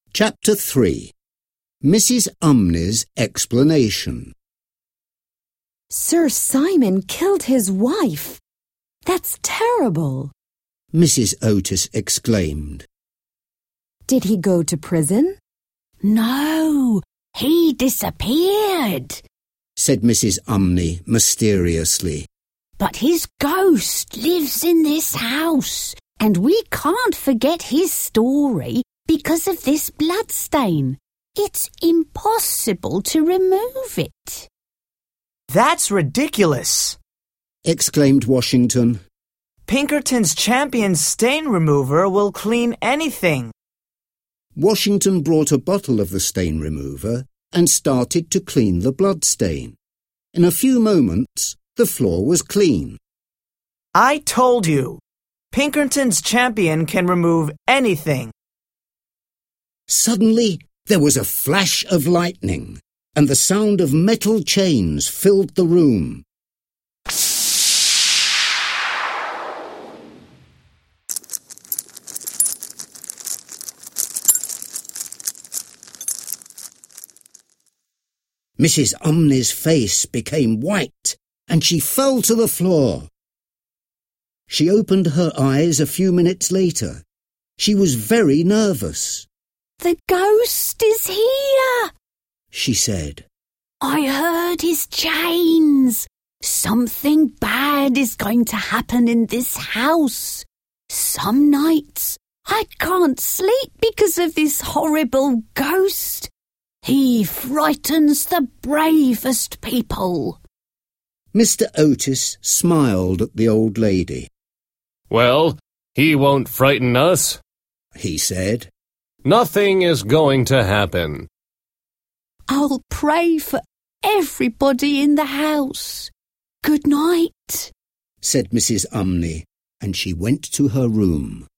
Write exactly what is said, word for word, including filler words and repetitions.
Chapter three. Missus Umney's Explanation. Sir Simon killed his wife. That's terrible, Missus Otis exclaimed. Did he go to prison? No, he disappeared, said Missus Umney mysteriously. But his ghost lives in this house, and we can't forget his story because of this bloodstain. It's impossible to remove it. That's ridiculous, exclaimed Washington. Pinkerton's Champion Stain Remover will clean anything. Washington brought a bottle of the stain remover and started to clean the blood stain. In a few moments, the floor was clean. I told you, Pinkerton's Champion can remove anything. Suddenly, there was a flash of lightning, and the sound of metal chains filled the room. Missus Umney's face became white, and she fell to the floor. She opened her eyes a few minutes later. She was very nervous. The ghost is here, she said. I heard his chains. Something bad is going to happen in this house. Some nights I can't sleep because of this horrible ghost. He frightens the bravest people. Mister Otis smiled at the old lady. Well, he won't frighten us, he said. Nothing is going to happen. I'll pray for everybody in the house. Good night, said Missus Umney, and she went to her room.